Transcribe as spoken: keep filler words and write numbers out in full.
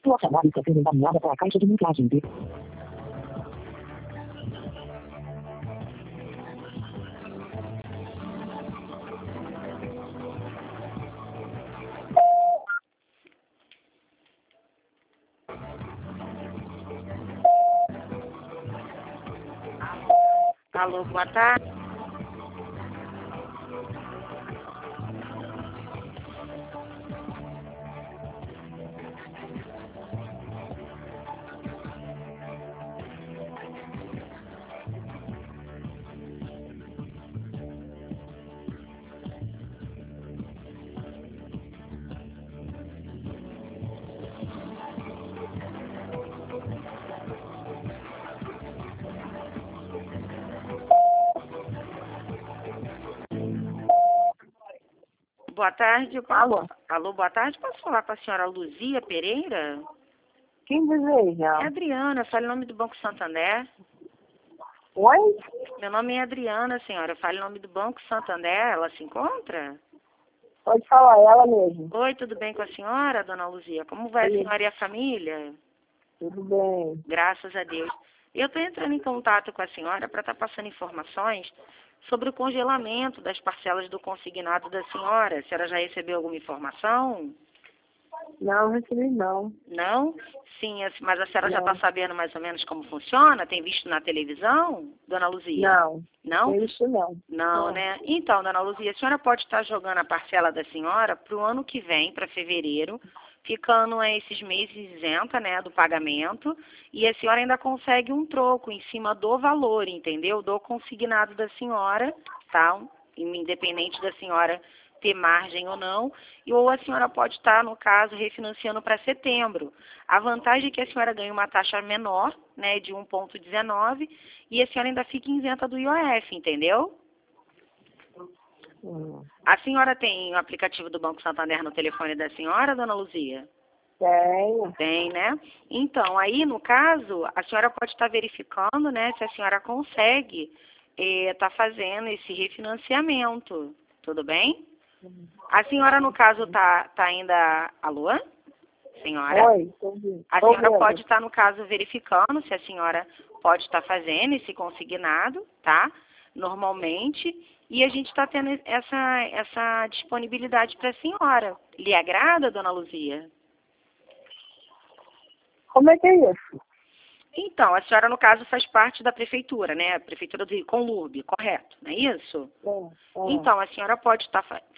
Sua chamada está sendo encaminhada para a caixa de mensagem de... Alô, boa tarde. Boa tarde. Posso... Alô? Alô, boa tarde. Posso falar com a senhora Luzia Pereira? Quem deseja? É Adriana, fala em nome do Banco Santander. Oi? Meu nome é Adriana, senhora. Fala em nome do Banco Santander. Ela se encontra? Pode falar, ela mesmo. Oi, tudo bem com a senhora, dona Luzia? Como vai a Oi. senhora e a família? Tudo bem. Graças a Deus. Eu estou entrando em contato com a senhora para estar passando informações sobre o congelamento das parcelas do consignado da senhora. A senhora já recebeu alguma informação? Não, recebi não. Não? Sim, mas a senhora já Não. está sabendo mais ou menos como funciona? Tem visto na televisão, dona Luzia? Não. Não? Não isso não. Não, Não. né? Então, dona Luzia, a senhora pode estar jogando a parcela da senhora para o ano que vem, para fevereiro, ficando esses meses isenta, né, do pagamento, e a senhora ainda consegue um troco em cima do valor, entendeu? Do consignado da senhora, tá? Independente da senhora ter margem ou não, e ou a senhora pode estar, no caso, refinanciando para setembro. A vantagem é que a senhora ganha uma taxa menor, né, de um vírgula dezenove, e a senhora ainda fica isenta do I O F, entendeu? Hum. A senhora tem o aplicativo do Banco Santander no telefone da senhora, dona Luzia? Tenho. Tem, né? Então, aí, no caso, a senhora pode estar verificando, né, se a senhora consegue estar fazendo esse refinanciamento, tudo bem? A senhora, no caso, tá, tá ainda... Alô? Senhora? Oi, entendi. A Tô senhora vendo. pode estar, no caso, verificando se a senhora pode estar fazendo esse consignado, tá? Normalmente. E a gente está tendo essa, essa disponibilidade para a senhora. Lhe agrada, dona Luzia? Como é que é isso? Então, a senhora, no caso, faz parte da prefeitura, né? A prefeitura de Conlurb, correto, não é isso? É, é. Então, a senhora pode estar